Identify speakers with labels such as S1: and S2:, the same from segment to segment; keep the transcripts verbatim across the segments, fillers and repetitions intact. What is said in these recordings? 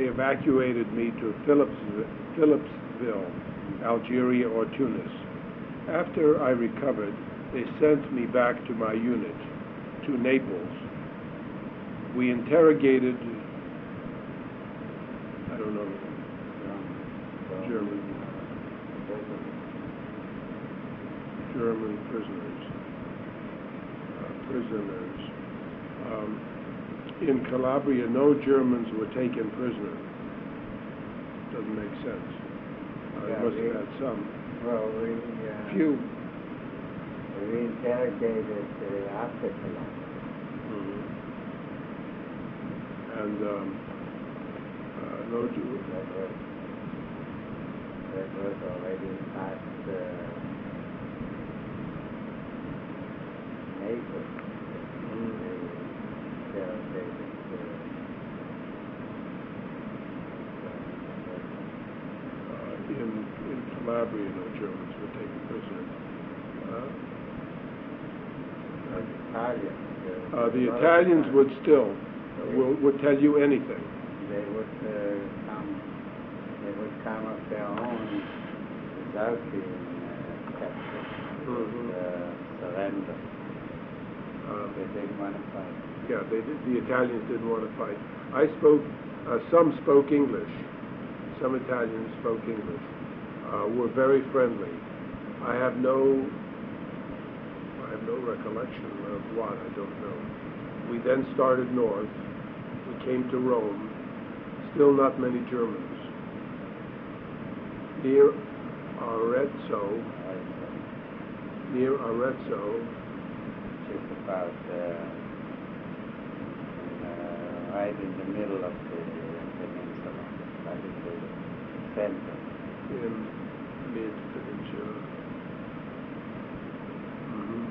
S1: they evacuated me to Phillips, Phillipsville, Algeria or Tunis. After I recovered, they sent me back to my unit, to Naples. We interrogated, I don't know, German, German prisoners, uh, prisoners. Um, in Calabria, no Germans were taken prisoner. Doesn't make sense. Uh,
S2: Yeah,
S1: they must
S2: we-
S1: have had some.
S2: Well, we, uh,
S1: Few.
S2: we interrogated uh, after Columbus.
S1: Mhm. And um, uh, no Jew.
S2: That was, that was already past uh, Naples.
S1: Mhm.
S2: They interrogated
S1: Uh, in, in Calabria, no Germans were taken prisoner. Uh,
S2: uh, Italians.
S1: uh, the Italians would still, uh, will, would tell you anything.
S2: They would uh, come. They would come of their own without being uh, captured.
S1: Mhm.
S2: Uh, surrender.
S1: Uh,
S2: They didn't want to fight.
S1: yeah, they did, the Italians didn't want to fight. I spoke, uh, some spoke English. Some Italians spoke English. Uh, were very friendly. I have no, I have no recollection of what, I don't know. We then started north. We came to Rome. Still not many Germans. Near Arezzo, near Arezzo,
S2: Just about uh, in, uh, right in the middle of the peninsula, right in the center.
S1: in mid-peninsula. Mhm.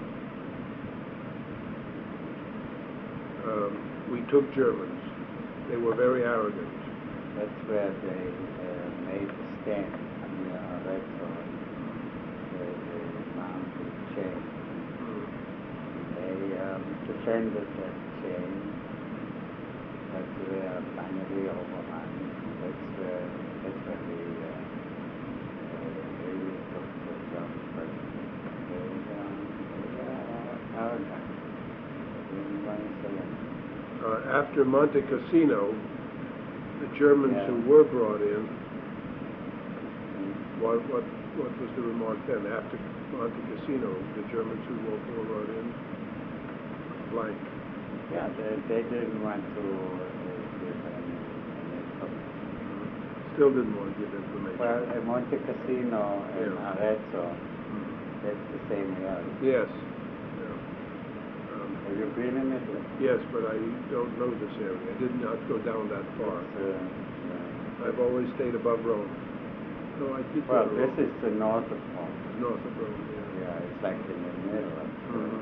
S1: Um, we took Germans. They were very arrogant.
S2: That's where they uh, made the stand near Arezzo, where they mounted chain.
S1: Mm.
S2: They um, defended that chain. That's where finally overrun. That's where that's where the uh, uh, really took the German president. They, um, they were arrogant. They didn't want to surrender.
S1: Uh, after Monte Cassino, the Germans
S2: Yeah.
S1: who were brought in,
S2: Mm.
S1: what, what, what was the remark then? After Monte Cassino, the Germans who were brought in, blank.
S2: Yeah, they, they didn't want to uh, give any, any information.
S1: Still didn't want to give information.
S2: Well, uh, Monte Cassino and
S1: Yeah.
S2: Arezzo,
S1: Mhm.
S2: that's the same area.
S1: Yes. Yeah. Um,
S2: Have you been in it?
S1: yes, but I don't know this area. I did not go down that far.
S2: It's, uh, uh,
S1: I've always stayed above Rome. No, I did
S2: well,
S1: go to
S2: this
S1: Rome.
S2: is the north of Rome.
S1: North of Rome, yeah.
S2: Yeah, it's like in the middle of
S1: Mhm.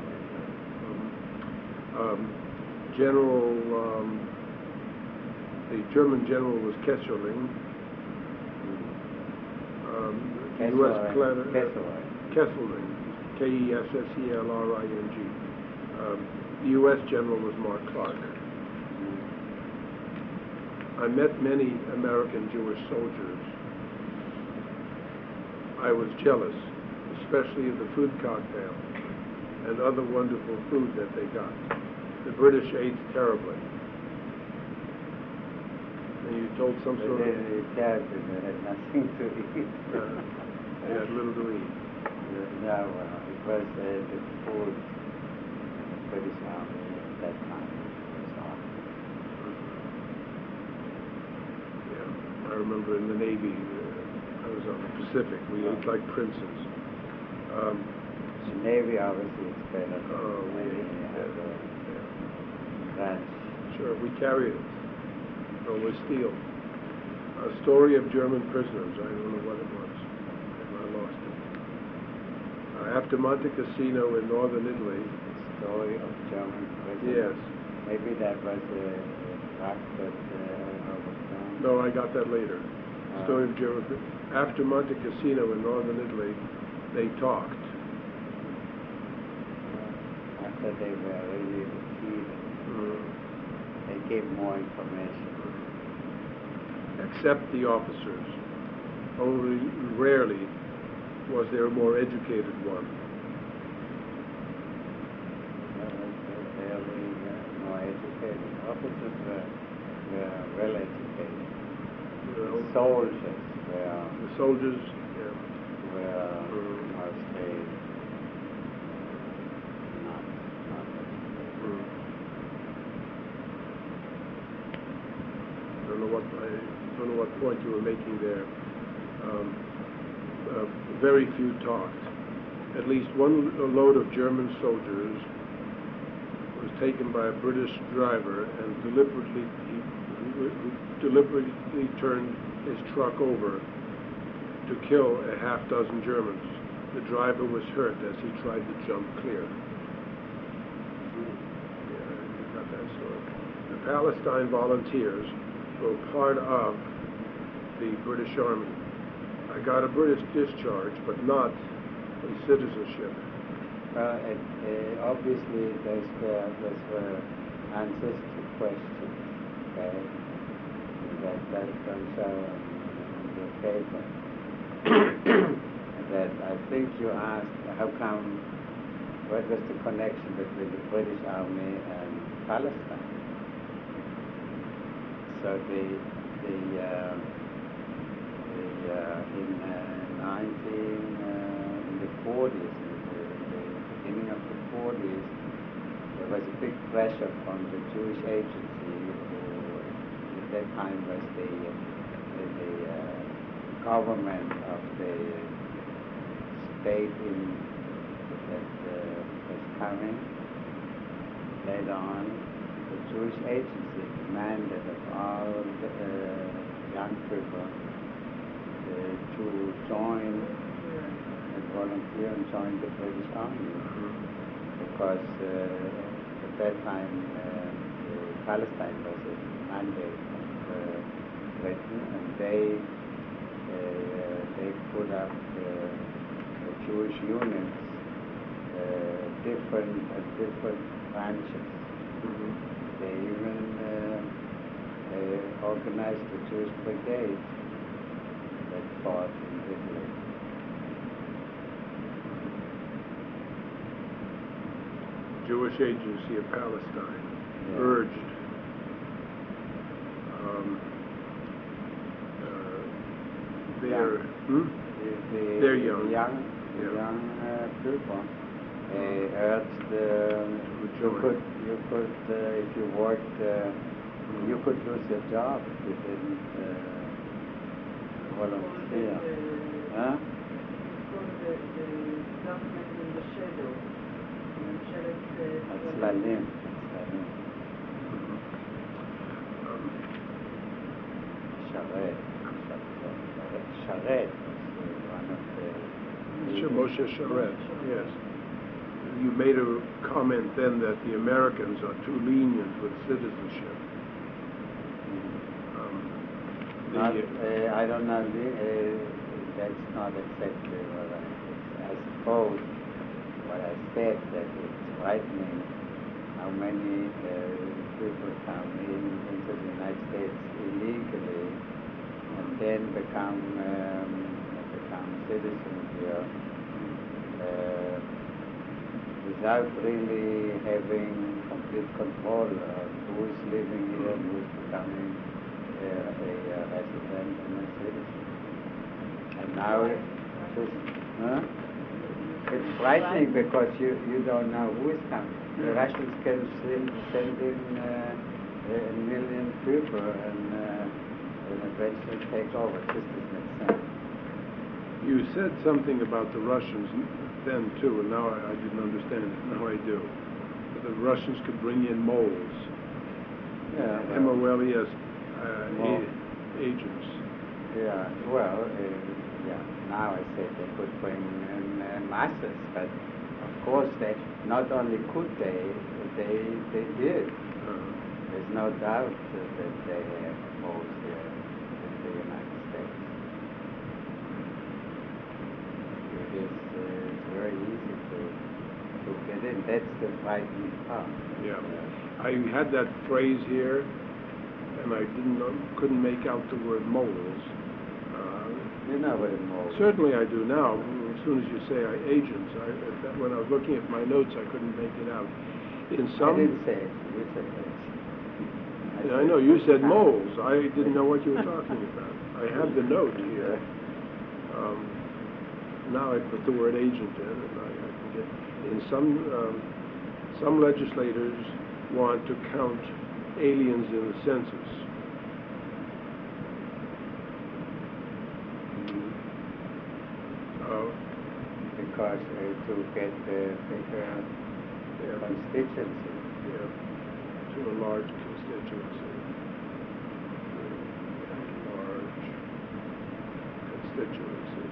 S1: Um, General, um, the German general was Kesselring. Um, the U S
S2: Kesselring.
S1: clan-
S2: Kesselring.
S1: Kesselring, K E S S E L R I N G. Um, the U S general was Mark Clark.
S2: Mm.
S1: I met many American Jewish soldiers. I was jealous, especially of the food cocktail and other wonderful food that they got. The British ate terribly. And you told some
S2: But
S1: sort
S2: they,
S1: of...
S2: the Italians, they had nothing to eat.
S1: Uh, they had little to eat.
S2: Yeah, well, it was uh, the food in the British Army at that time was hard.
S1: Yeah, I remember in the Navy, uh, I was on the Pacific. We ate like princes. Um,
S2: The Navy obviously is better than
S1: Oh, we
S2: any
S1: ate,
S2: other
S1: yeah,
S2: branch.
S1: yeah. Sure, we carried it. Always steel. A story of German prisoners. I don't know what it was. I lost it. Uh, after Monte Cassino in northern Italy.
S2: Story of German
S1: Yes.
S2: prisoners. Maybe that was a fact that uh, overcome.
S1: No, I got that later.
S2: Uh,
S1: Story of German prisoners. After Monte Cassino in northern Italy, they talked.
S2: After they were really defeated,
S1: Mm.
S2: they gave more information.
S1: except the officers. Only rarely was there a more educated one.
S2: Fairly uh, more educated. Officers were, were well educated.
S1: You know,
S2: Soldiers were,
S1: the soldiers, yeah.
S2: were
S1: Mm.
S2: mostly not, not educated.
S1: Mm. I don't know what I don't know what point you were making there. Um, uh, very few talked. At least one load of German soldiers was taken by a British driver and deliberately he, who deliberately turned his truck over to kill a half dozen Germans. The driver was hurt as he tried to jump clear. Yeah, you got that story. The Palestine volunteers were part of the British Army. I got a British discharge, but not a citizenship.
S2: Well, it, uh, obviously, those were, those were answers to questions, okay? That, that comes out in the paper. That I think you asked, how come, what was the connection between the British Army and Palestine? So the, the, uh, the uh, in uh, nineteen, uh, in the forties, in the, the beginning of the forties, there was a big pressure from the Jewish Agency, who at that time was the, the, the uh, government of the state in that uh, was coming. Later on, the Jewish Agency demanded of all the uh, young people uh, to join and volunteer and join the British Army, because uh, at that time uh, Palestine was a mandate of uh, Britain, and they uh, they put up uh, the Jewish units, uh, different uh, different branches.
S1: Mm-hmm.
S2: They even uh, uh, organized the Jewish brigade that fought in Italy.
S1: Jewish Agency of Palestine
S2: Yeah.
S1: urged um, uh, their hmm?
S2: The, the,
S1: They're
S2: the
S1: young.
S2: young, the
S1: Yeah.
S2: young uh, people. They urged uh, you
S1: join.
S2: could, you could, uh, if you worked, uh, you could lose your job if you didn't uh, volunteer. Huh? הצללים, הצללים.
S1: um,
S2: שרת, שרת, שרת, one of the...
S1: Moshe Sharet, yes. You made a comment then that the Americans are too lenient with citizenship. Um, the,
S2: Not, uh, I don't know, uh, that's not exactly what I, I suppose what I said, that it's frightening how many uh, people come in into the United States illegally and then become um, become citizens here uh, without really having complete control of who's living here and who's becoming uh, a uh, resident and a citizen. And now it's just, huh? It's frightening because you, you don't know who is coming. The Russians can send, send in uh, a million people and, uh, and eventually take over. This doesn't make sense.
S1: You said something about the Russians then too, and now I, I didn't understand it. Now I do. The Russians could bring in moles,
S2: Yeah.
S1: M
S2: Well,
S1: O L E S uh,
S2: Well.
S1: a- agents.
S2: yeah. Well, uh, yeah. Now I say they could bring in uh, masses, but of course they not only could they, they they did.
S1: Uh,
S2: There's no doubt that, that they have holes here in the United States. It is uh, it's very easy to to get in. That's the frightening part.
S1: yeah. I had that phrase here, and I didn't know, couldn't make out the word moles. Uh,
S2: You know what it means.
S1: Certainly I do now. As soon as you say I, agents, I, if that, when I was looking at my notes, I couldn't make it out. In some,
S2: I didn't say it. You said it.
S1: I know, you said moles. I didn't know what you were talking about. I have the note here. Um, now I put the word agent in, and I, I can get. In some um, some legislators want to count aliens in the census. Uh,
S2: Because uh, to get the bigger
S1: yeah,
S2: constituency.
S1: yeah, to a large constituency. Large constituency.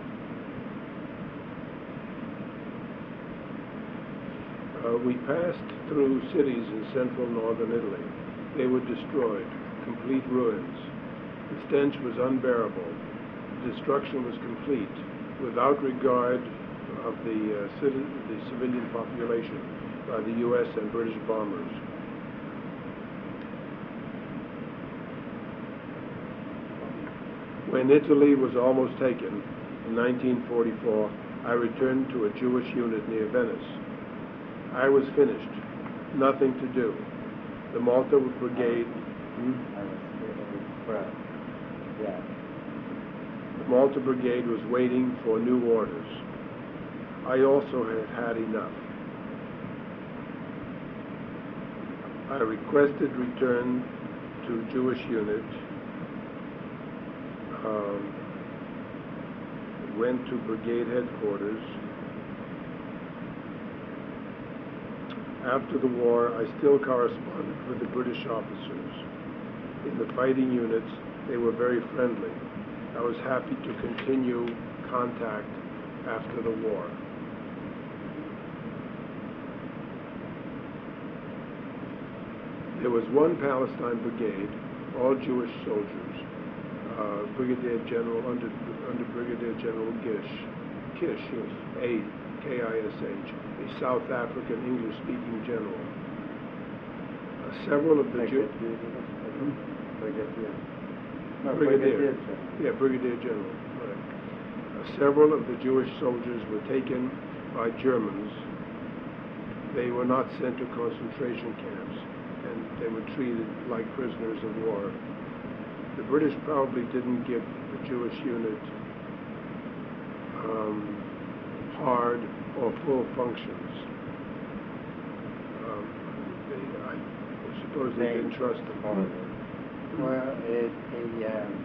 S1: Uh, we passed through cities in central northern Italy. They were destroyed, complete ruins. The stench was unbearable. The destruction was complete, without regard of the, uh, citi- the civilian population by the U S and British bombers. When Italy was almost taken, in nineteen forty-four, I returned to a Jewish unit near Venice. I was finished. Nothing to do. The Malta Brigade, hmm?
S2: I was really proud. Yeah.
S1: the Malta Brigade was waiting for new orders. I also had had enough. I requested return to Jewish unit. Um, went to brigade headquarters. After the war, I still corresponded with the British officers. In the fighting units, they were very friendly. I was happy to continue contact after the war. There was one Palestine brigade, all Jewish soldiers. Uh, Brigadier General, under, under Brigadier General Gish, Kish, yes, A, K I S H, a South African English-speaking general. Uh, several of the Jews...
S2: Brigadier. No,
S1: Brigadier.
S2: Brigadier General.
S1: Yeah, Brigadier General, right. Uh, several of the Jewish soldiers were taken by Germans. They were not sent to concentration camps, and they were treated like prisoners of war. The British probably didn't give the Jewish unit um, hard or full functions. Um, they, I suppose they, they didn't trust them.
S2: Mm-hmm. Well, it, they, um,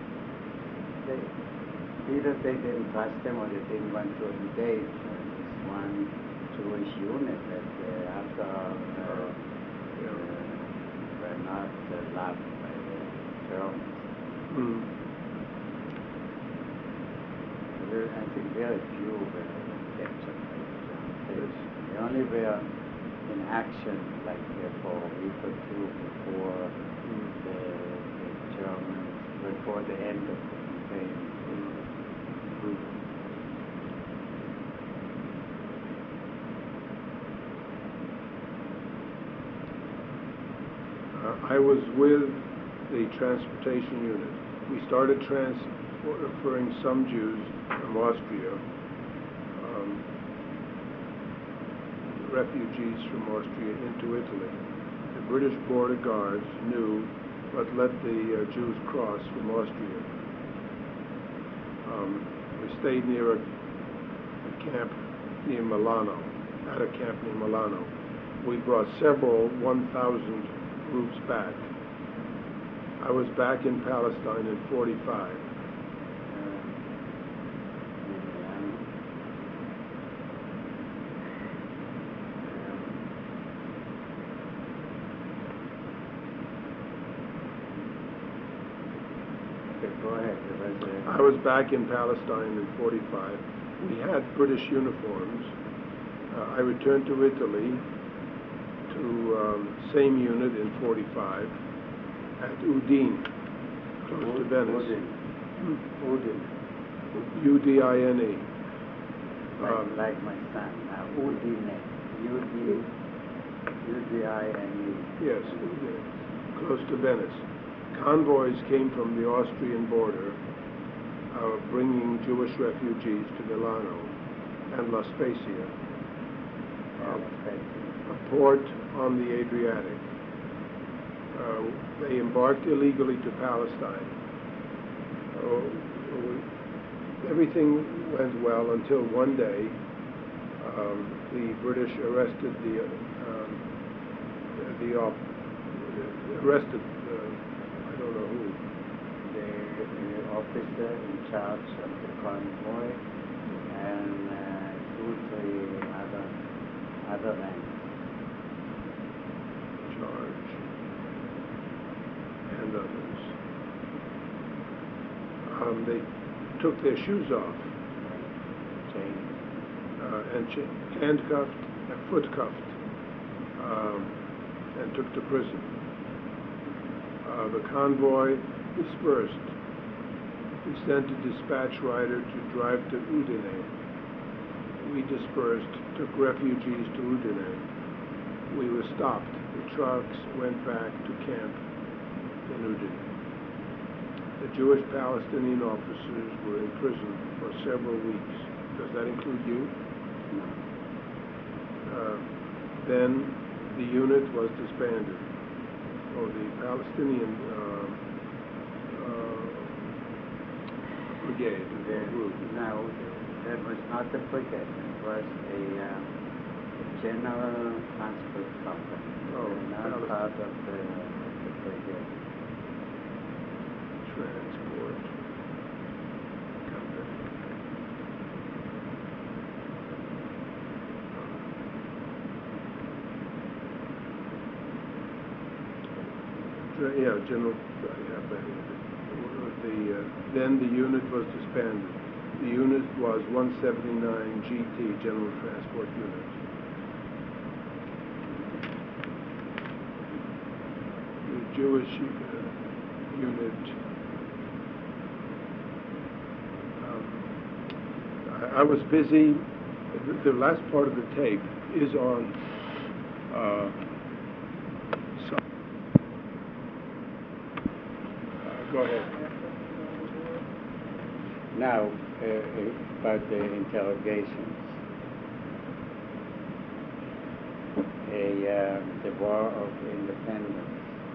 S2: they, either they didn't trust them or they didn't want to engage. Uh, this one Jewish unit that uh, after uh,
S1: Yeah.
S2: uh, were not uh, loved by the Germans.
S1: Mm.
S2: Very, I think very few were captured by the Germans. They, they only were in action like uh, for a week or two before
S1: Mm.
S2: the, the Germans, before the end of the campaign.
S1: Mm. Uh, I was with the transportation unit. We started transferring some Jews from Austria, um, refugees from Austria, into Italy. The British border guards knew, but let the uh, Jews cross from Austria. Um, we stayed near a, a camp near Milano, at a camp near Milano. We brought several one thousand groups back. I was back in Palestine in forty-five.
S2: Go ahead.
S1: I was back in Palestine in forty-five. We had British uniforms. Uh, I returned to Italy, to um, same unit in forty-five, at Udine, close to Venice.
S2: Udine. Udine.
S1: U D I N E.
S2: Like,
S1: Um,
S2: like my son, uh, Udine. U D U D I N E.
S1: Yes, Udine, close to Venice. convoys came from the Austrian border, uh, bringing Jewish refugees to Milano and La Spezia, uh, a port on the Adriatic. Uh, they embarked illegally to Palestine. Uh, everything went well until one day um, the British arrested the um, the uh, arrested uh, I don't know who.
S2: The, the officer in charge of the convoy and uh, two, three other other men.
S1: Charge and others. Um, they took their shoes off
S2: Chains.
S1: uh, and cha- handcuffed, and foot cuffed, um, and took to prison. Uh, the convoy dispersed. We sent a dispatch rider to drive to Udine. We dispersed, took refugees to Udine. We were stopped. The trucks went back to camp in Udine. The Jewish Palestinian officers were in prison for several weeks. Does that include you?
S2: No.
S1: Uh, then the unit was disbanded. Oh, the Palestinian uh, uh, brigade
S2: The,
S1: or group.
S2: no, that was not a brigade. It was a, um, a general transport company.
S1: Oh,
S2: not
S1: Palestine.
S2: part of the, of the brigade.
S1: Transport company. Ge- Yeah, general. I have that here. The uh, then the unit was disbanded. The unit was one seventy-nine G T, General Transport Unit. The Jewish uh, unit. Um, I, I was busy. The, the last part of the tape is on. Uh, so, uh, go ahead.
S2: Now, uh, about the interrogations. A, uh, the War of Independence.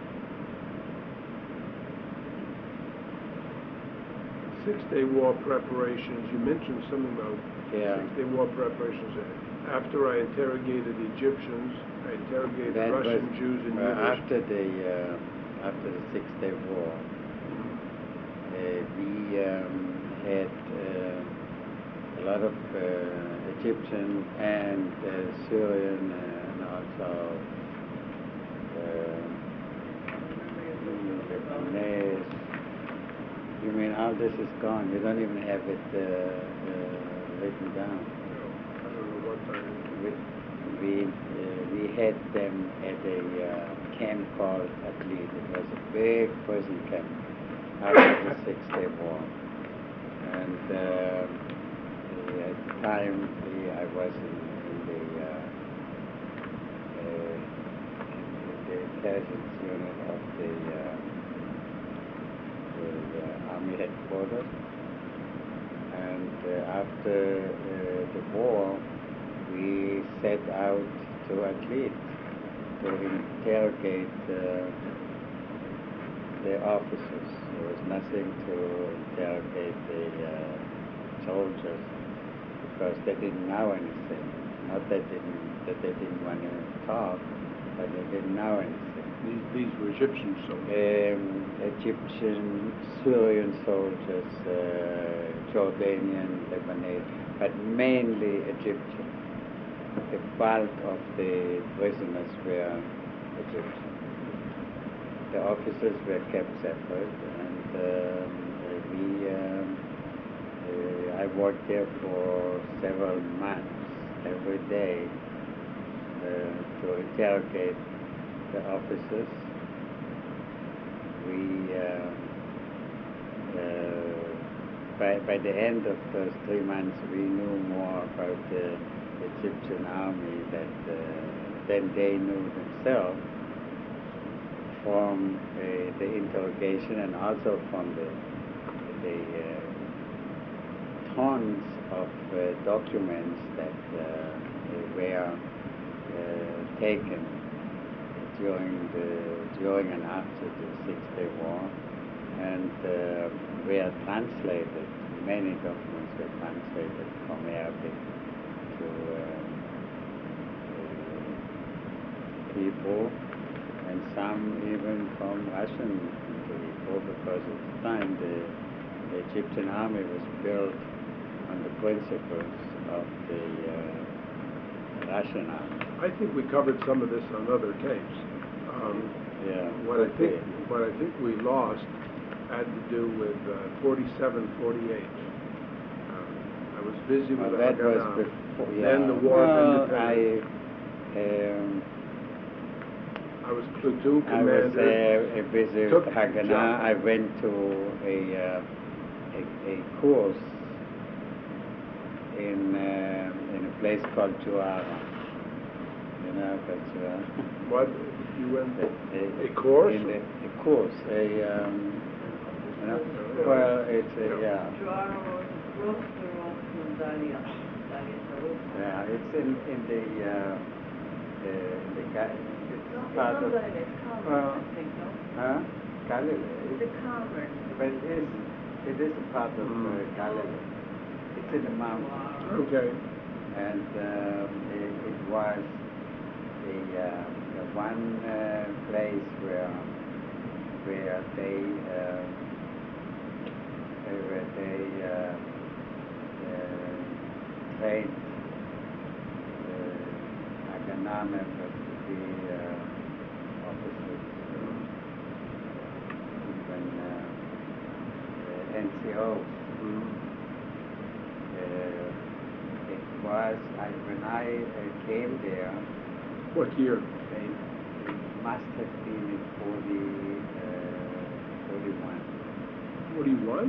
S1: Six-Day War preparations. You mentioned something about
S2: Yeah.
S1: Six-Day War preparations. After I interrogated Egyptians, I interrogated
S2: That
S1: Russian
S2: was,
S1: Jews and
S2: uh,
S1: Yiddish.
S2: after the uh, after the Six Day War, uh, we um, had uh, a lot of uh, Egyptian and uh, Syrian and also uh, Lebanese. You mean all this is gone? We don't even have it uh, uh, written down.
S1: I don't know what time.
S2: We we, uh, we had them at a uh, camp called Atlit. It was a big prison camp after the Six Day War. And uh, uh, at the time we, I was in, in the uh, uh, in the intelligence unit of the, uh, the uh, army headquarters. And uh, after uh, the war, we set out to Atlit to interrogate uh, the officers. There was nothing to interrogate the uh, soldiers because they didn't know anything. Not that they didn't, that they didn't want to talk, but they didn't know anything.
S1: These, these were Egyptian soldiers.
S2: Um, Egyptian, Syrian soldiers, uh, Jordanian, Lebanese, but mainly Egyptian. The bulk of the prisoners were Egyptian. The officers were kept separate, and um, we, um, uh, I worked there for several months, every day, uh, to interrogate the officers. We, uh, uh, by, by the end of those three months, we knew more about the Egyptian army that, uh, than they knew themselves. from uh, the interrogation and also from the, the uh, tons of uh, documents that uh, were uh, taken during the during and after the Six Day War, and uh, were translated. Many documents were translated from Arabic to uh, uh, Hebrew, and some even from Russian to Hebrew, because at the time the, the Egyptian army was built on the principles of the uh, Russian army.
S1: I think we covered some of this on other tapes. Um,
S2: Yeah.
S1: what I think,
S2: okay.
S1: what I think we lost had to do with uh, forty-seven, forty-eight. Uh, I was busy with
S2: Well, that was
S1: Haganah.
S2: before. Yeah.
S1: Then the War of
S2: well,
S1: Independence.
S2: I, um,
S1: I was platoon
S2: I was
S1: commander.
S2: uh, busy
S1: Took
S2: with
S1: the
S2: Haganah.
S1: job.
S2: I went to a uh, a, a course in uh, in a place called Juara. You know, but uh,
S1: What? You went
S2: a,
S1: a course?
S2: In the, a course, a um, you know, well, it's a, yeah. Yeah, it's in in the uh, the the Ga- it's part of well, huh? Galilee.
S3: The Carmel.
S2: But it is it is a part of uh,
S1: Mm.
S2: Galilee. It's in the mountains,
S1: Okay.
S2: and um, it, it was the, uh, the one uh, place where where they uh, where they uh, uh, trained uh, Haganah members to be uh, officers, even uh, uh, N C Os.
S1: Mm.
S2: Uh, it was I, when I uh, came there.
S1: What year?
S2: They, it must have been in forty, uh, forty-one.
S1: forty-one?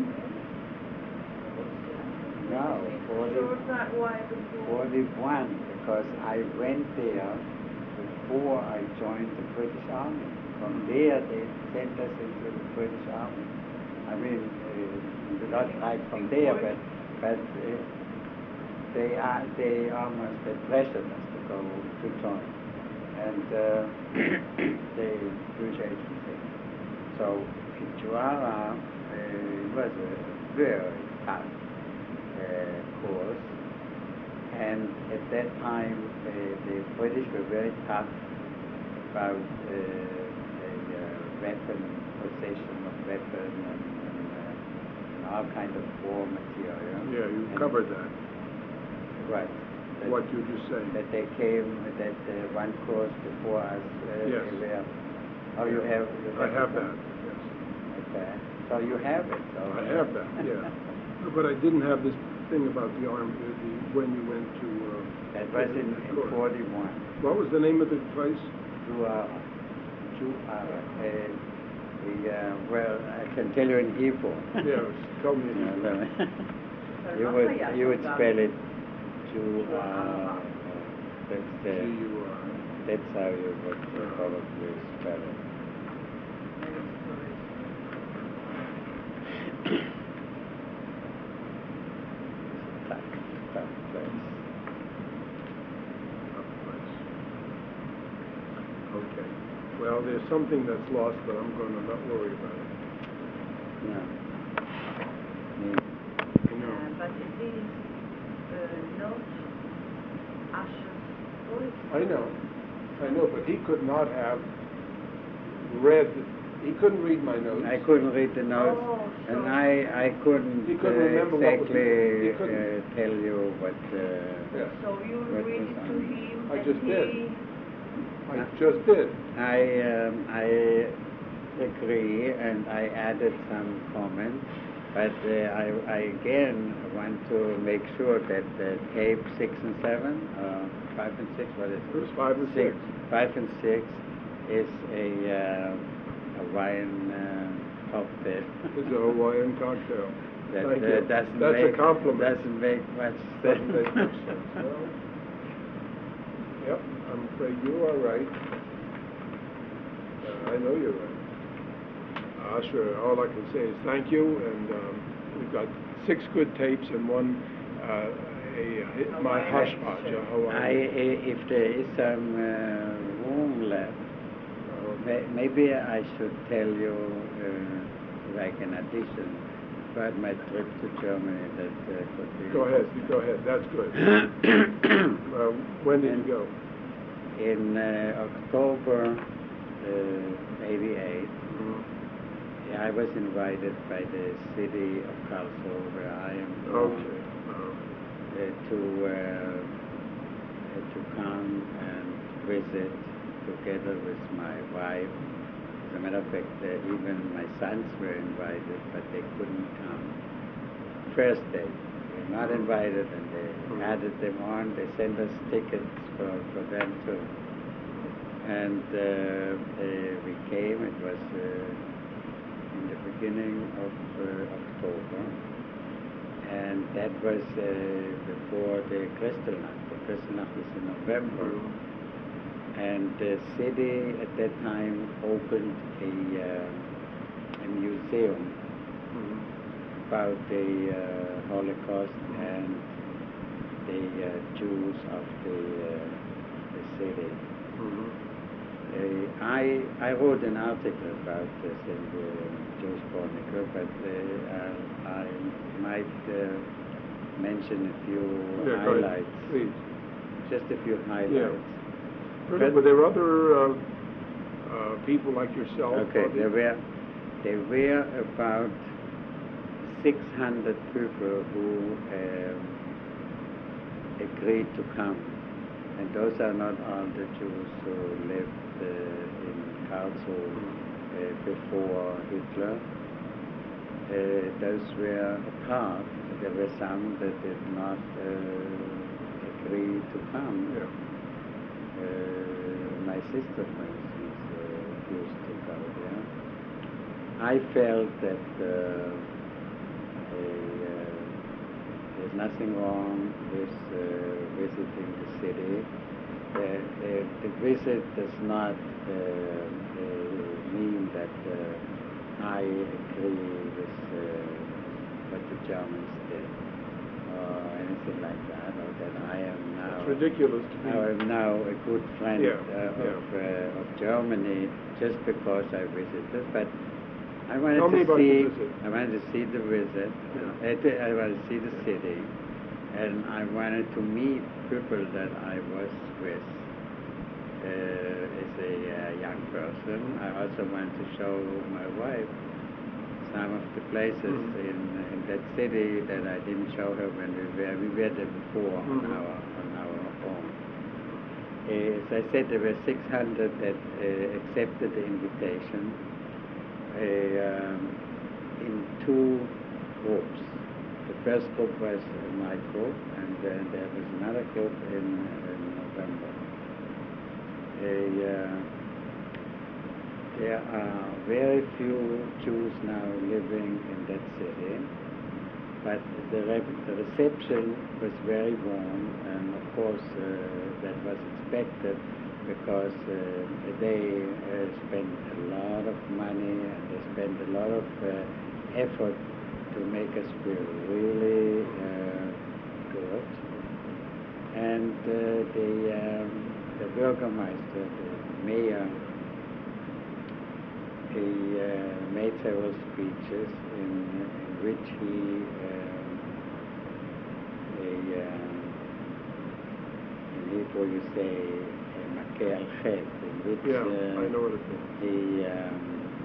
S2: No, forty,
S3: Sure, that why before.
S2: forty-one, because I went there before I joined the British Army. From there, they sent us into the British Army. I mean, uh, not right from there, but but uh, they are they almost had pressured us to go to join. And uh, the British agency. So in Juara, uh, it was a very tough uh, course, and at that time uh, the British were very tough about uh, the uh, weapon possession of weapons and, and, uh, and all kinds of war material.
S1: Yeah, you
S2: And-
S1: covered that.
S2: Right. That-
S1: What you just saying.
S2: that they came, that uh, one course before us, uh,
S1: Yes.
S2: they were, oh, you have, you
S1: I have
S2: it?
S1: that, yes.
S2: Okay, so you have it, so.
S1: I have that, yeah. But I didn't have this thing about the army, the, when you went to, uh...
S2: That was in,
S1: the
S2: in
S1: course.
S2: forty-one,
S1: What was the name of the place?
S2: Juara, Juara, uh, the, uh, well, I can tell you in Hebrew.
S1: Yeah, tell me.
S2: You know, the- You would, you would spell it Juara, that's the,
S1: G U R.
S2: that's how you would probably spell it. Tough, tough place.
S1: Tough place. Okay. Well, there's something that's lost, but I'm going to not worry about it.
S2: No.
S1: You
S2: Me.
S1: know,
S3: Uh, but it is uh, not Asher's voice.
S1: I know, I know, but he could not have read, he couldn't read my notes.
S2: I couldn't read the notes,
S3: Oh,
S2: and
S3: so-
S2: I, I couldn't,
S1: He couldn't
S2: uh,
S1: remember what was-
S2: exactly
S1: he couldn't.
S2: uh, tell you what. Uh,
S1: Yeah.
S3: So you
S2: What
S3: read
S2: was
S3: it to
S2: on?
S3: him
S1: I
S3: and
S1: just
S3: he...
S1: did. I just did.
S2: I um, I agree, and I added some comments, but uh, I, I again want to make sure that the tape six and seven, uh, five and six, what is
S1: It was five and six.
S2: Five and six is a uh, Hawaiian uh, cocktail.
S1: It's a Hawaiian cocktail.
S2: That
S1: Thank
S2: uh,
S1: you.
S2: doesn't
S1: That's
S2: make
S1: a compliment.
S2: doesn't make much
S1: Doesn't
S2: sense.
S1: make much sense. Well, yep, I'm afraid you are right. Uh, I know you're right. Uh, Usher, all I can say is thank you, and um, we've got six good tapes and one, uh, a, a, my
S3: Hawaiian.
S1: hodgepodge, a
S2: I,
S1: Hawaiian.
S2: I- if there is some uh, room left,
S1: Uh,
S2: may- maybe I should tell you, uh, like an addition, about my trip to Germany that uh, could be.
S1: Go ahead, you go ahead, that's good. Uh, when did you
S2: And-
S1: go?
S2: In uh, October uh, eighty-eight,
S1: Mhm.
S2: I was invited by the city of Karlsruhe, where I am from,
S1: Okay. Uh,
S2: uh, to uh, uh, to come and visit together with my wife. As a matter of fact, uh, even my sons were invited, but they couldn't come. First day, they were not invited, and they
S1: Mhm.
S2: added them on. They sent us tickets for, for them too. And uh, uh, we came. It was uh, in the beginning of uh, October, and that was uh, before the Kristallnacht. The Kristallnacht is in November. And the city at that time opened a, uh, a museum
S1: Mhm.
S2: about the uh, Holocaust and the uh, Jews of the, uh, the city.
S1: Mhm.
S2: Uh, I, I wrote an article about this in the Jewish Chronicle, but uh, I, I might uh, mention a few
S1: Yeah, go ahead,
S2: highlights.
S1: please.
S2: Just a few highlights.
S1: But, but there were other uh, uh, people like yourself.
S2: Okay,
S1: probably?
S2: there were there were about six hundred people who um, agreed to come, and those are not all the Jews who lived uh, in Karlsruhe uh, before Hitler. Uh, those were apart. There were some that did not uh, agree to come.
S1: Yeah.
S2: Uh, my sister, for instance, uh, used to go there. I felt that uh, a, uh, there's nothing wrong with uh, visiting the city. Uh, uh, the visit does not uh, uh, mean that uh, I agree with uh, what the Germans did or anything like that, or that I am now.
S1: It's ridiculous to be.
S2: I am now a good friend
S1: Yeah,
S2: uh,
S1: yeah.
S2: of, uh, of Germany just because I visited. But I wanted
S1: Tell me
S2: to
S1: about
S2: see.
S1: the visit.
S2: I wanted to see the visit.
S1: Yeah.
S2: Uh, to- I wanted to see the city, and I wanted to meet people that I was with uh, as a uh, young person. I also wanted to show my wife some of the places
S1: Mhm.
S2: in, in that city that I didn't show her when we were we were there before
S1: Mhm.
S2: on our on our own. Uh, as I said, there were six hundred that uh, accepted the invitation uh, um, in two groups. The first group was my group, and then there was another group in, in November. Uh, There are very few Jews now living in that city, but the, re- the reception was very warm, and of course uh, that was expected because uh, they uh, spent a lot of money and they spent a lot of uh, effort to make us feel really uh, good. And uh, the, um, the Bürgermeister, the mayor, he uh, made several speeches in, in which he um, a, um, in Hebrew you say Makeh al Chet, in which
S1: Yeah,
S2: uh,
S1: I know what it means.
S2: he, um,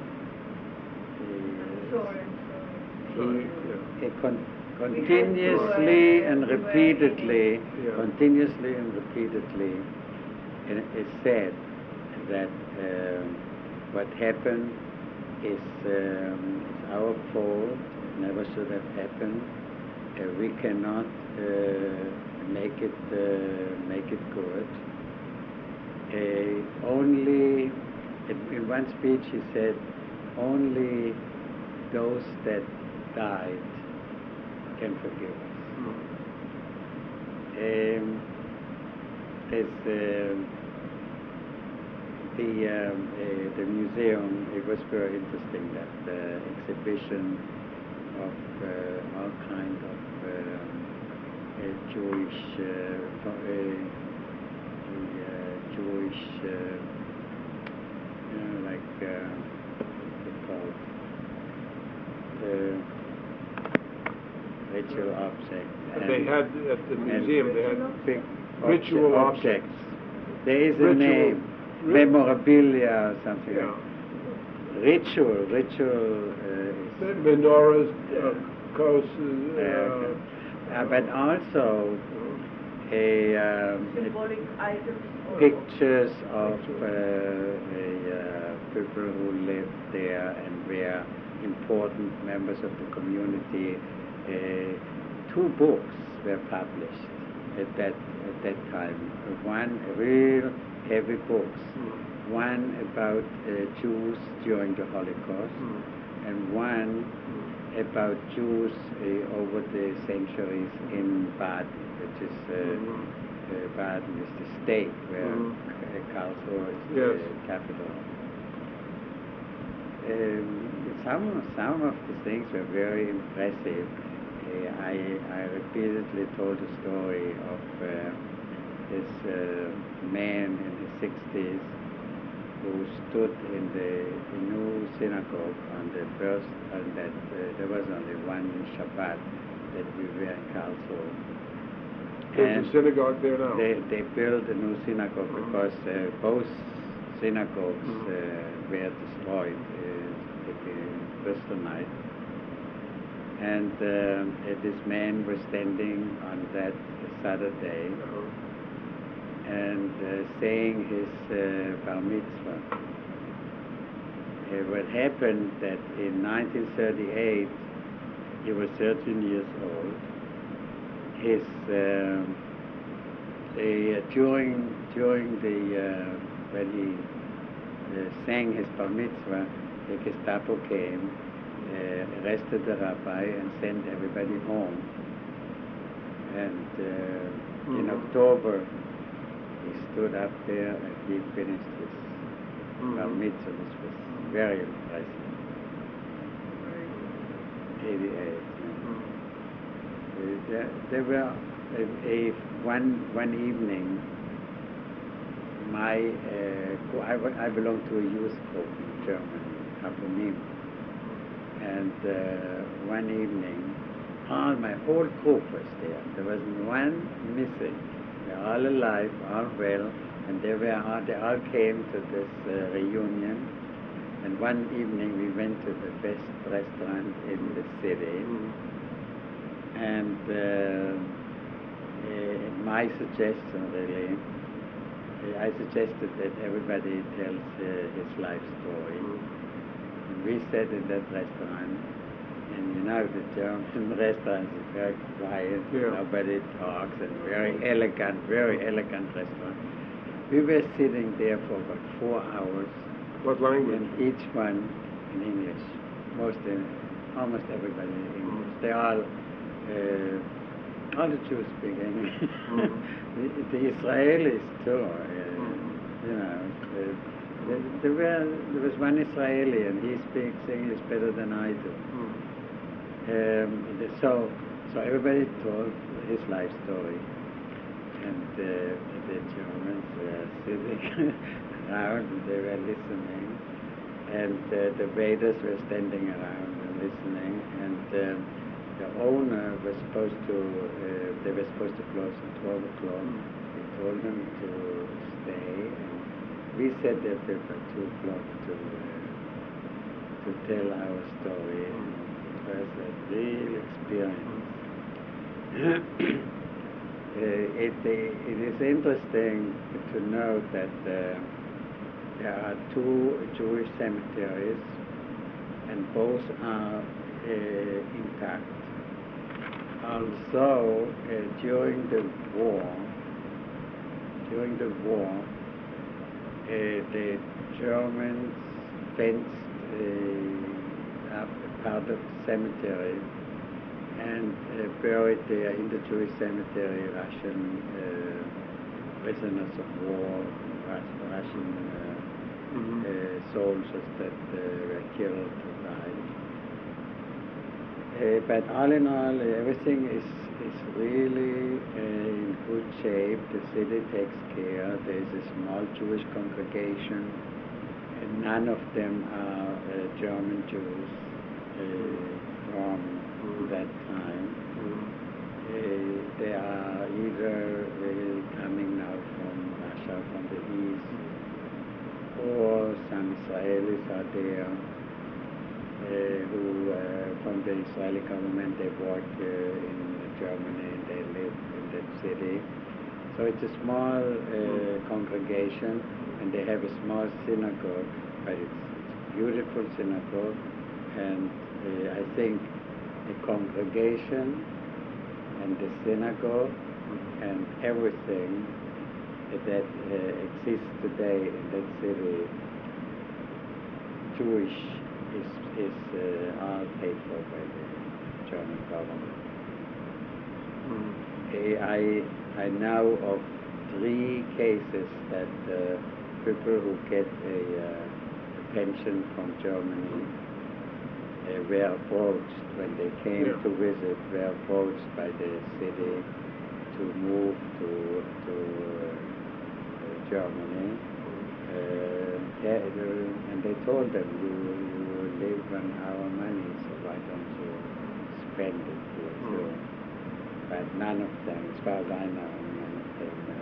S3: Sorry,
S2: he,
S3: sorry.
S2: he, he con-
S3: We had to,
S2: continuously
S3: uh,
S2: and
S3: we were
S2: repeatedly,
S1: Yeah.
S2: continuously and repeatedly, it is said that um, what happened is um, it's our fault. It never should have happened. Uh, we cannot uh, make it uh, make it good. Uh, only in, in one speech he said, only those that died can forgive us.
S1: Mhm.
S2: Um, there's, um the um, uh, the museum, it was very interesting, that uh, exhibition of uh, all kind of um, uh, Jewish, uh, fo- uh, the, uh, Jewish, uh, you know, like uh, what's it called, the ritual objects.
S1: And they had, at the museum, they had
S2: big
S1: ritual
S2: obje-
S1: objects.
S2: There is a
S1: Ritual-
S2: name,
S1: ri-
S2: memorabilia or something.
S1: Yeah.
S2: Like. Ritual, ritual uh,
S1: The
S2: is,
S1: menorahs, uh,
S2: Yeah.
S1: coasts,
S2: uh,
S1: uh,
S2: uh, but also a, um, a
S3: Symbolic items or...
S2: pictures of uh, the uh, people who lived there and were important members of the community. Uh, two books were published at that at that time. One real heavy books,
S1: Mm.
S2: one about uh, Jews during the Holocaust,
S1: Mm.
S2: and one about Jews uh, over the centuries in Baden, which is uh,
S1: Mhm.
S2: uh, Baden is the state where
S1: Mhm.
S2: uh, Karlsruhe is
S1: Yes.
S2: the capital. Um, some some of the things were very impressive. Uh, I I repeatedly told the story of uh, this uh, man in his sixties who stood in the, the new synagogue on the first, on that uh, there was only one Shabbat that we were in Karlsruhe.
S1: There's a synagogue there now.
S2: They, they built a new synagogue
S1: Mhm.
S2: because uh, both synagogues
S1: Mhm.
S2: uh, were destroyed uh, at the Bristol night. And um, uh, this man was standing on that Saturday
S1: Uh,
S2: and uh, saying his uh, bar mitzvah. Uh, what happened that in nineteen thirty-eight, he was thirteen years old. His um, the, uh, during during the uh, when he uh, sang his bar mitzvah, the Gestapo came, uh, arrested the rabbi, and sent everybody home. And uh, in
S1: Mhm.
S2: October, he stood up there and he finished his bar
S1: Mhm.
S2: mitzvah, which was very impressive. eighty-eight. yeah.
S1: Mm.
S2: Uh, there, there were a, a one one evening. My uh, co- I, wa- I belong to a youth group in Germany, Haponim, and uh, one evening, all my whole group was there. There wasn't one missing. They're all alive, all well, and they were all, they all came to this uh, reunion. And one evening we went to the best restaurant in the city.
S1: Mm.
S2: And uh, uh, my suggestion really, uh, I suggested that everybody tells uh, his life story.
S1: Mm.
S2: And we sat in that restaurant, and you know the German restaurants is very quiet,
S1: Yeah.
S2: nobody talks, and very elegant, very elegant restaurant. We were sitting there for about four hours,
S1: What language?
S2: and each one in English, most in, almost everybody in English.
S1: Mm.
S2: They all, uh, all the Jews speak English.
S1: Mm.
S2: the, the Israelis too, uh,
S1: Mm.
S2: you know. Uh, there, there, were, there was one Israeli, and he speaks English better than I do.
S1: Mm.
S2: Um, the- so, so everybody told his life story, and uh, the Germans were sitting around and they were listening, and uh, the waiters were standing around and listening, and um, the owner was supposed to, uh, they were supposed to close at twelve o'clock. He told them to stay, and we sat there till about two o'clock to, uh, to tell our story. And it was a real experience. uh, it, it is interesting to note that uh, there are two Jewish cemeteries, and both are uh, intact. Also, uh, during the war, during the war, uh, the Germans fenced uh, up a part of the cemetery and uh, buried there in the Jewish cemetery Russian uh, prisoners of war, Rus- Russian uh,
S1: Mhm.
S2: uh, soldiers that uh, were killed or died. Uh, but all in all, everything is, is really uh, in good shape. The city takes care. There is a small Jewish congregation, and none of them are uh, German Jews uh, from
S1: Mhm.
S2: that time.
S1: Mhm.
S2: Uh, they are either uh, coming now from Russia, from the east, or some Israelis are there uh, who, uh, from the Israeli government, they work uh, in Germany and they live in that city. So it's a small uh, congregation, and they have a small synagogue, but it's, it's a beautiful synagogue, and uh, I think the congregation and the synagogue and everything that uh, exists today in that city, Jewish, is, is uh, all paid for by the German government.
S1: Mhm.
S2: Uh, I, I know of three cases that uh, people who get a, uh, a pension from Germany uh, were approached when they came
S1: Yeah.
S2: to visit, were approached by the city to move to, to uh, Germany. Uh, yeah, uh, and they told them, you, you live on our money, so why don't you spend it here too?
S1: Mm.
S2: But none of them, as far as I know, none of them, uh,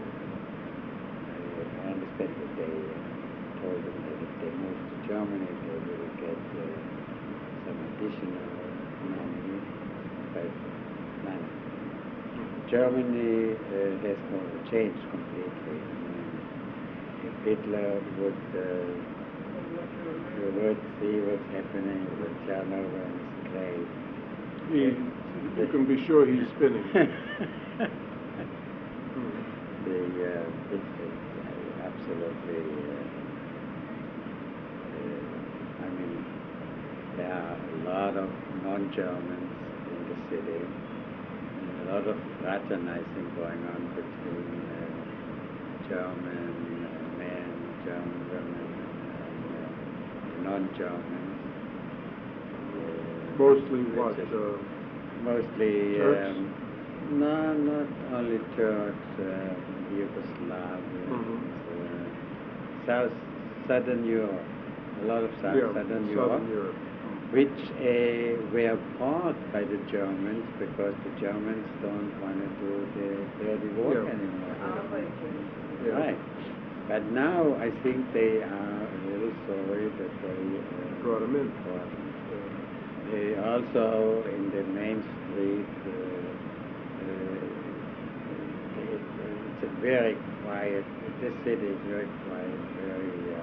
S2: uh, I understand that they uh, told them that if they move to Germany, they will get uh, some additional money, but none. Germany uh, has co- changed completely. If Hitler would, uh, you would see what's happening with Chernobyl and his grave.
S1: He, you can be sure he's spinning.
S2: the uh, it's, it's uh, absolutely. Uh, uh, I mean, there are a lot of non-Germans in the city. And a lot of fraternizing going on between uh, German uh, men, German women, and uh, non-Germans. Uh,
S1: Mostly
S2: which
S1: what?
S2: is
S1: Uh,
S2: mostly.
S1: Turks?
S2: Um, no, not only Turks, uh, Yugoslavians,
S1: Mhm.
S2: uh, South, Southern Europe, a lot of South,
S1: yeah,
S2: Southern
S1: Southern
S2: Europe,
S1: Europe.
S2: which uh, were bought by the Germans because the Germans don't want to do the dirty work
S1: Yeah.
S2: anymore.
S1: Yeah.
S2: Right. But now I think they are really sorry that they uh,
S1: Brought 'em in.
S2: brought 'em.
S1: Yeah.
S2: They also in the main street. Uh, uh, it, it's a very quiet. This city is very quiet, very uh,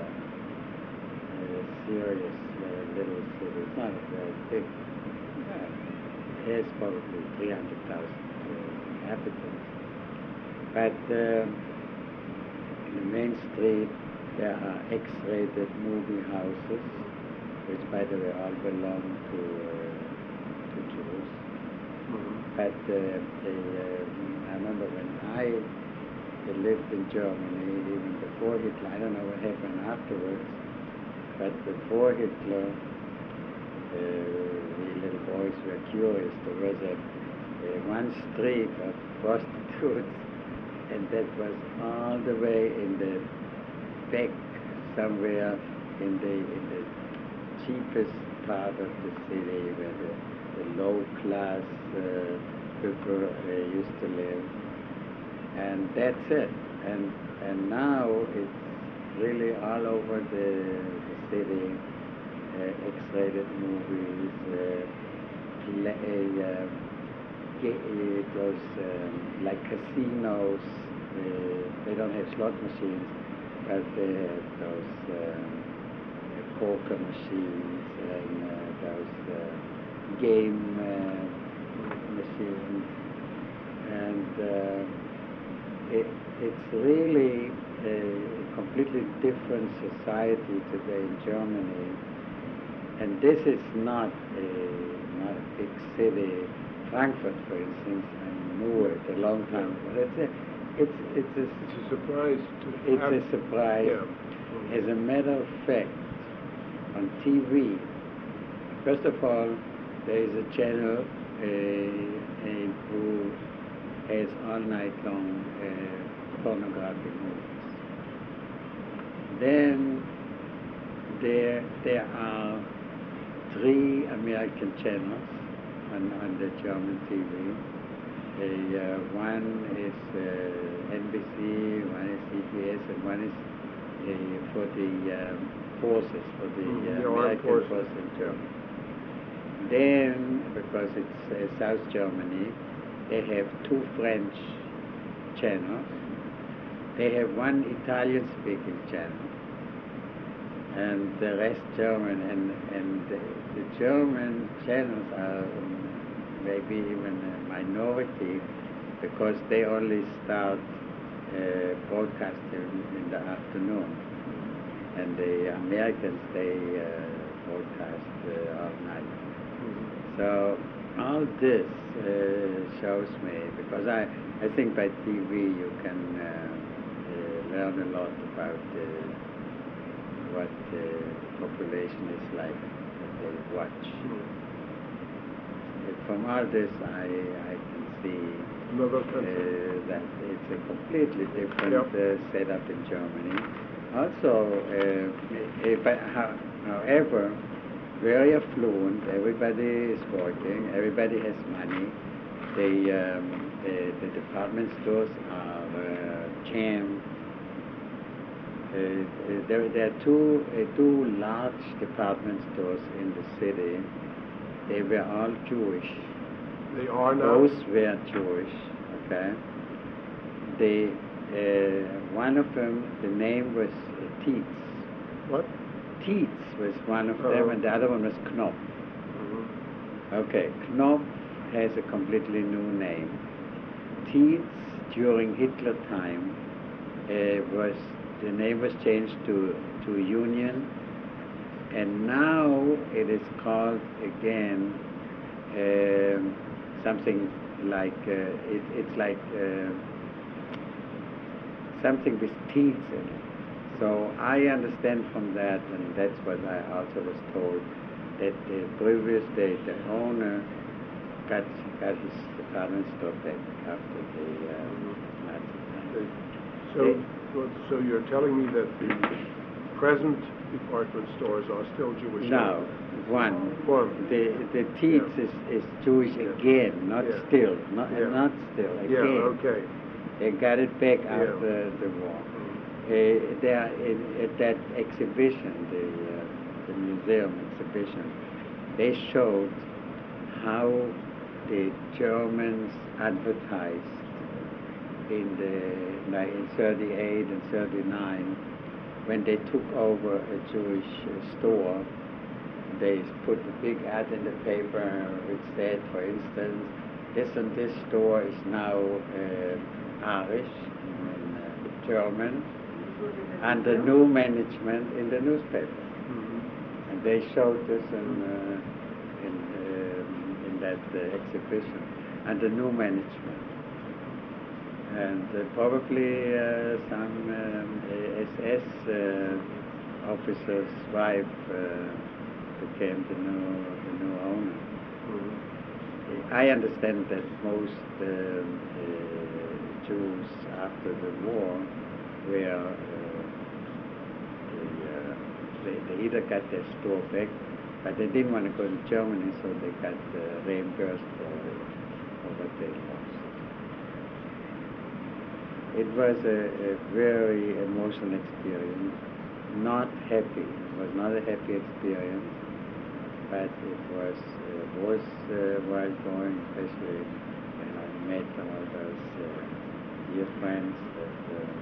S2: uh, serious uh, little city. It's not a very big. Uh, it has probably three hundred thousand uh, inhabitants, but. Uh, In the main street, there are X-rated movie houses, which, by the way, all belong to uh, to Jews.
S1: Mhm.
S2: But uh, they, uh, I remember when I lived in Germany, even before Hitler. I don't know what happened afterwards, but before Hitler, uh, we little boys were curious. There was a, a one street of prostitutes. And that was all the way in the back, somewhere in the in the cheapest part of the city, where the, the low class uh, people uh, used to live. And that's it. And and now it's really all over the, the city. Uh, X-rated movies, uh, play, uh, It was um, like casinos. Uh, they don't have slot machines, but they have those um, poker machines and uh, those uh, game uh, machines. And uh, it, it's really a completely different society today in Germany. And this is not a, not a big city. Frankfurt, for instance, I knew it a long time ago. It's a, it's, it's a,
S1: It's a surprise to
S2: it's
S1: have,
S2: a surprise.
S1: Yeah.
S2: As a matter of fact, on T V, first of all, there is a channel uh, uh, who has all night long uh, pornographic movies. Then there there are three American channels on, on the German T V. Uh, uh, one is uh, N B C, one is C B S, and one is uh, for the um, forces, for the,
S1: Mm,
S2: uh,
S1: the armed
S2: American
S1: forces.
S2: forces in Germany. Then, because it's uh, South Germany, they have two French channels. They have one Italian-speaking channel, and the rest German. And, and the, the German channels are um, maybe even a minority because they only start uh, broadcasting in the afternoon. And the Americans, they uh, broadcast uh, all night.
S1: Mhm.
S2: So all this uh, shows me, because I, I think by T V you can uh, uh, learn a lot about uh, what the population is like that they watch.
S1: Mhm.
S2: From all this, I, I can see
S1: Another
S2: uh,
S1: country.
S2: that it's a completely different
S1: Yep.
S2: uh, setup in Germany. Also, uh, eh, but how, however, very affluent. Everybody is working. Everybody has money. The um, the, the department stores are uh, jammed. Uh, there, there are two uh, two large department stores in the city. They were all Jewish.
S1: They are now.
S2: Both were Jewish. Okay. They uh, one of them, the name was uh, Tietz.
S1: What?
S2: Tietz was one of them,
S1: Uh-huh.
S2: and the other one was Knopf.
S1: Mhm.
S2: Okay, Knopf has a completely new name. Tietz, during Hitler time, uh, was the name was changed to to Union, and now it is called again um, something like uh, it, it's like uh, something with teeth in it. So I understand from that, and that's what I also was told, that the previous day the owner got got his department store back after the um, Nazi time.
S1: They- So, well, so you're telling me that the present department stores are still Jewish?
S2: No, one.
S1: One.
S2: The the Tietz
S1: Yeah.
S2: is, is Jewish
S1: Yeah.
S2: again, not
S1: Yeah.
S2: still, not
S1: Yeah.
S2: not still
S1: Yeah,
S2: again.
S1: okay.
S2: They got it back
S1: Yeah.
S2: after the war.
S1: Mhm.
S2: Uh, they are in, at that exhibition, the uh, the museum exhibition, they showed how the Germans advertised in the like in thirty-eight and thirty-nine when they took over a Jewish uh, store. They put a big ad in the paper which said, for instance, this and this store is now uh, Irish, in, uh, German, under new management in the newspaper.
S1: Mhm.
S2: And they showed this in, uh, in, um, in that uh, exhibition, under new management. And uh, probably uh, some um, S S uh, officer's wife uh, became the new, the new owner.
S1: Mhm.
S2: I understand that most um, uh, Jews after the war were uh, they, uh, they, they either got their store back, but they didn't want to go to Germany, so they got uh, reimbursed for, for what they lost. It was a, a very emotional experience, not happy. It was not a happy experience, but it was uh, was uh, while going, especially when I met all those uh, dear friends that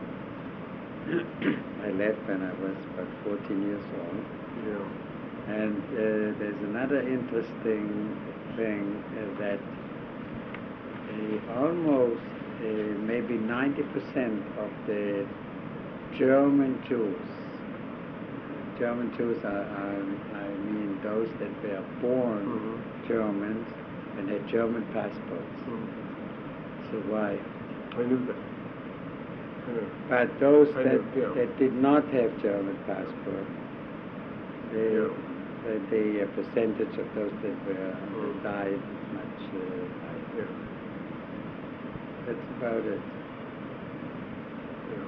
S2: uh, I left when I was about fourteen years old.
S1: Yeah.
S2: And uh, there's another interesting thing uh, that uh, almost uh, maybe ninety percent of the German Jews, German Jews are, are I mean those that were born
S1: Mhm.
S2: Germans and had German passports.
S1: Mhm.
S2: So why?
S1: I knew that. I know.
S2: But those
S1: I
S2: that,
S1: know, yeah.
S2: that did not have German passport, they,
S1: Yeah.
S2: the, the uh, percentage of those that were
S1: Mm.
S2: that died much uh, higher.
S1: Yeah.
S2: That's about it.
S1: Yeah.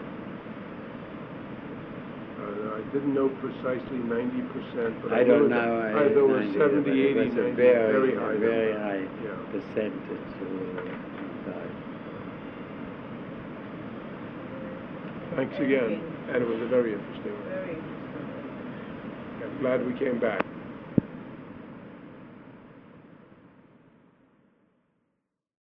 S1: Uh, I didn't know precisely ninety percent, but
S2: I
S1: I
S2: don't
S1: know
S2: know.
S1: that
S2: I,
S1: either was
S2: ninety,
S1: seventy,
S2: but
S1: eighty,
S2: it was a
S1: ninety,
S2: very,
S1: very
S2: a
S1: high
S2: very
S1: number.
S2: high
S1: Yeah.
S2: percentage who died.
S1: Thanks
S3: And
S1: again,
S3: again.
S1: and it was a very interesting one.
S3: Very interesting.
S1: I'm glad we came back.